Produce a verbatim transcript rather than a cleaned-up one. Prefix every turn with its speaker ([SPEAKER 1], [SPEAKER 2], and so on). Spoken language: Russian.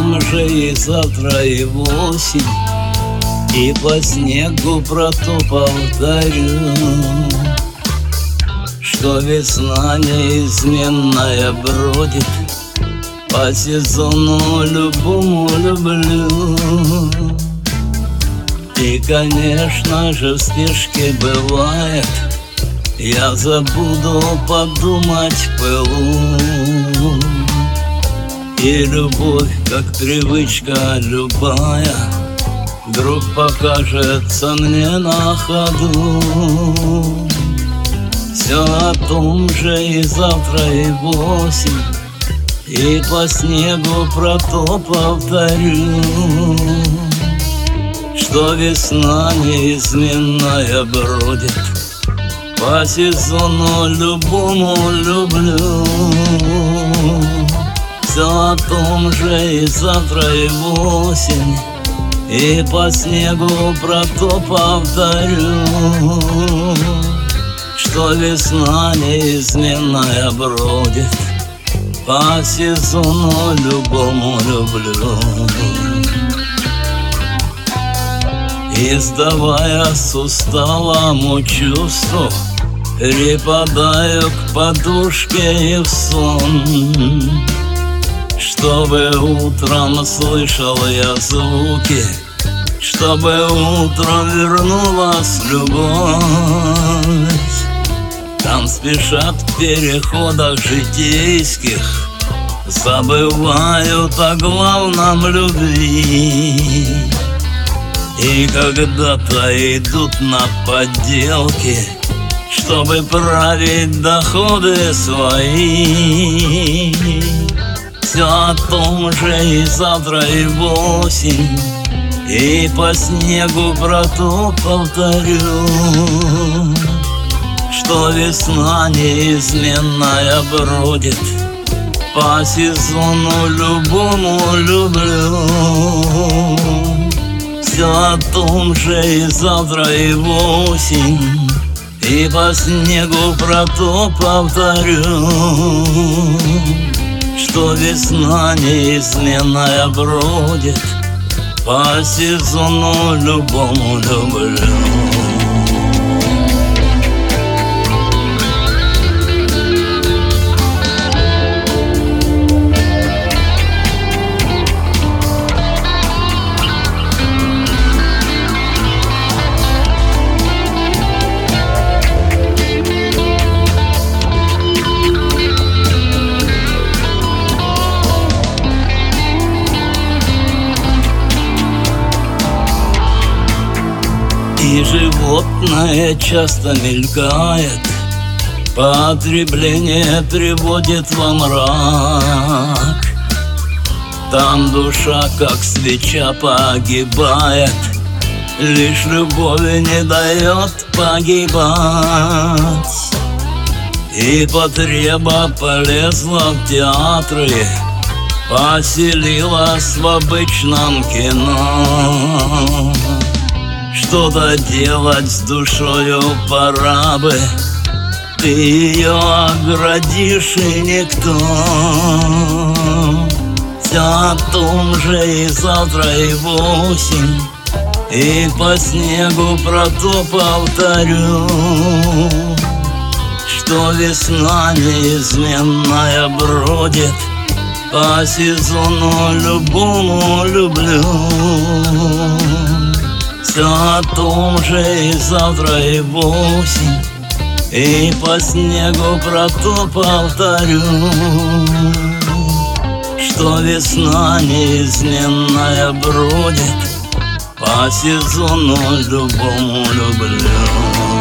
[SPEAKER 1] том же и завтра, и в осень, и по снегу про то повторю, что весна неизменная бродит, по сезону любому люблю. И, конечно же, в спешке бывает, я забуду подумать в пылу. И любовь, как привычка любая, вдруг покажется мне на ходу. Все о том же и завтра, и в осень, и по снегу про то повторю, что весна неизменная бродит, по сезону любому люблю. Все о том же и завтра, и в осень, и по снегу про то повторю, что весна неизменная бродит, по сезону любому люблю. И сдаваясь усталому чувству, припадаю к подушке и в сон, чтобы утром слышал я звуки, чтобы утром вернулась любовь. Там спешат в переходах житейских, забывают о главном любви. И когда-то идут на подделки, чтобы править доходы свои. Все о том же и завтра, и в осень, и по снегу про то повторю, что весна неизменная бродит, по сезону любому люблю. Все о том же и завтра, и в осень, и по снегу про то повторю, что весна неизменная бродит, по сезону любому люблю. И животное часто мелькает, потребление приводит во мрак. Там душа, как свеча, погибает, лишь любовь не дает погибать. И потреба полезла в театры, поселилась в обычном кино. Что-то делать с душою пора бы, ты ее оградишь и никто. Все о том же и завтра, и в осень, и по снегу про то повторю, что весна неизменная бродит, по сезону любому люблю. Все о том же и завтра, и в осень, и по снегу про то повторю, что весна неизменная бродит, по сезону любому люблю.